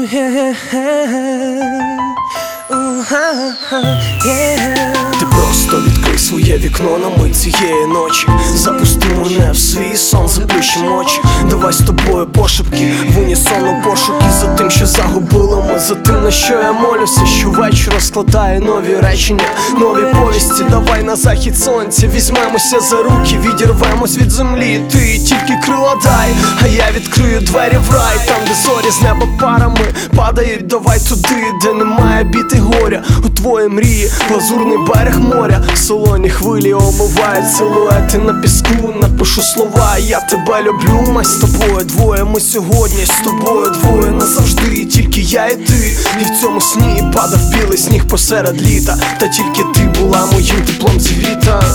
Ти просто відкрий своє вікно на мить цієї ночі. Запусти мене в свій сон, заплющим очі. Давай з тобою пошепки, в унісону пошуки за тим, що загубили ми, за тим, на що я молюся. Щовечора складаю нові речення, нові повісті. Давай на захід сонця візьмемося за руки, відірвемось від землі. Ти тільки крила дай, а я відкрию двері в рай. Там, де зорі з неба парами падають, давай туди, де немає біти горя. У твої мрії лазурний берег моря, солоні хвилі омивають силуети на піску. Напишу слова, я тебе люблю, ми з тобою двоє. Ми сьогодні з тобою двоє назавжди, тільки я і ти. І в цьому сні падав білий сніг посеред літа, та тільки ти була моїм теплом зігріта.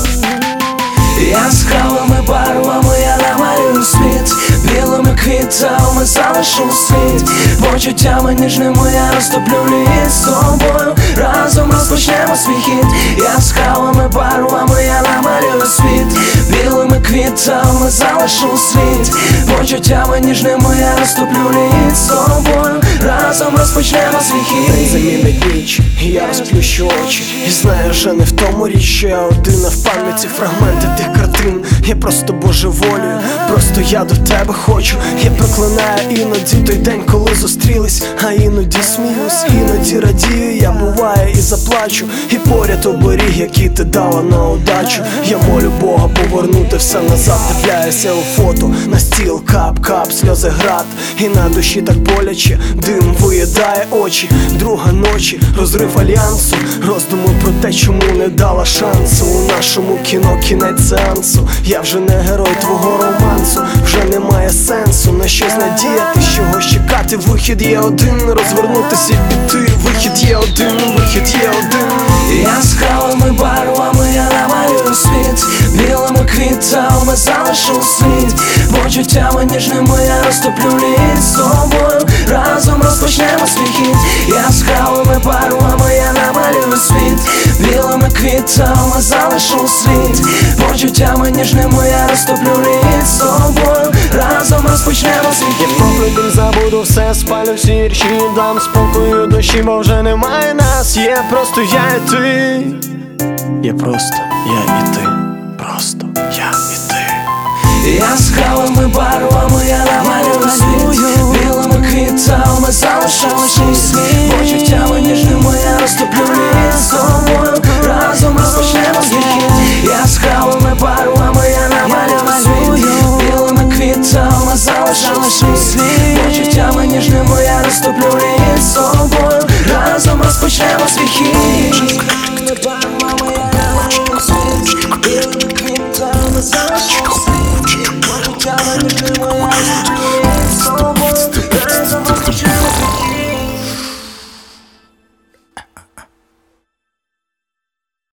Яскравими барвами я намалюю світ, білими квітами залишу світ, почуттями ніжними я розтоплю лід з тобою. Разом розпочнемо свій хід. Яскравими барвами я намалюю світ, білими квітами залишу світ, почуттями ніжними я розтоплю лід з тобою. Разом розпочнемо свій хід. Замінить ніч, і я розплющу очі, і знаю, вже не в тому річ, що я один, а в пам'яті фрагменти тих картин. Я просто божеволюю, просто я до тебе хочу. Я проклинаю іноді той день, коли зустрілись, а іноді сміюсь, іноді радію. Я буває і заплачу, і поряд оберіг, який ти дала на удачу. Я молю Бога повернути все назад. Дивляюся у фото, на стіл кап-кап, сльози град, і на душі так боляче, дим виїдає очі. Друга ночі, розрив альянсу, роздуми про те, чому не дала шансу. У нашому кіно кінець сеансу. Я вже не герой твого романсу, вже немає сенсу на щось надіяти, чогось чекати. Вихід є один, розвернутися і піти. Вихід є один, вихід є один. Яскравими барвами я намалюю світ, білими квітами залишу світ, почуттями ніжними я розтоплю лід з тобою. Разом розпочнемо свій хід. Яскравими барвами я намалюю світ, білими квітами залишу світ, почуттями ніжними я розтоплю лід з тобою. Разом розпочнемо свій хід. Я попри забуду все, спалю всі вірші, дам спокою душі, бо вже немає нас. Є просто я і ти. Є просто я і ти. Просто я і ти. Яскравими барвами я намалюю світ, білими квітами залишу світ, почуттями ніжними я розтоплю лід з тобою. Разом розпочнемо свій хід. Яскравими барвами я намалюю світ, білими квітами залишу світ, почуттями ніжними я розтоплю лід.